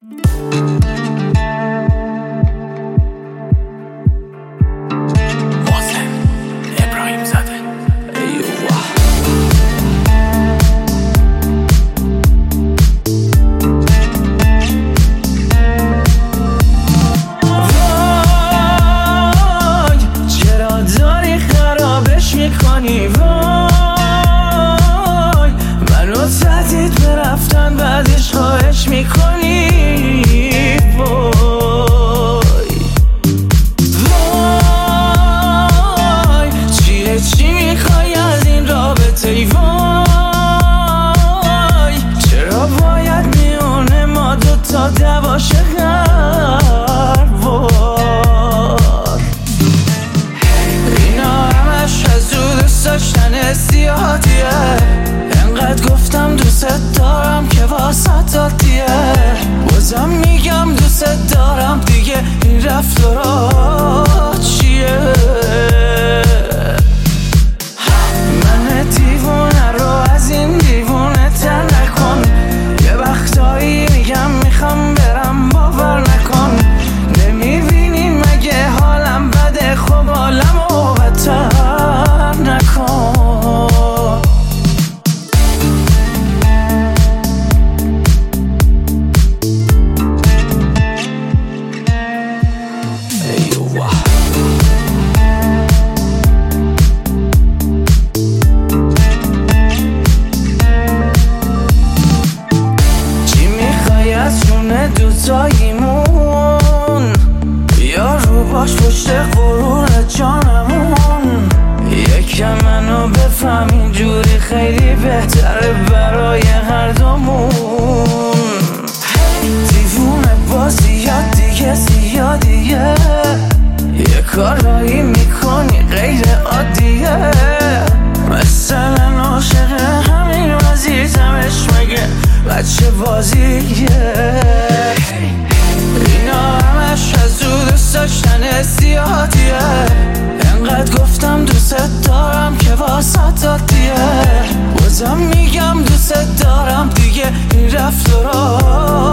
میکنی وای منو تهدید به رفتن بعدش خواهش میکنی وای چی میخوای از این رابطه ای وای چرا باید میونه ما دوتا دواشه سیادیه انقدر گفتم دوست دارم که واسه دادیه بازم میگم دوست دارم دیگه این رفتارا چیه من دیوونه رو از این دیوونه تر نکن یه وقتایی میگم میخوام برم باور نکن نمیبینی مگه حالم بده خب حالمو بدتر نکن دوتاییمون یا رو باش پشت غرور جانمون یکم منو بفهم اینجوری خیلی بهتره برای هر دومون دیوونه بازیات دیگه زیادیه یه کارایی میکنی غیر عادیه مثلا عاشق همین وزیرتمش مگه بچه بازیه اینا همش از او دوست داشتن زیادیه انقدر گفتم دوست دارم که واسه دادیه بازم میگم دوست دارم دیگه این رفتارا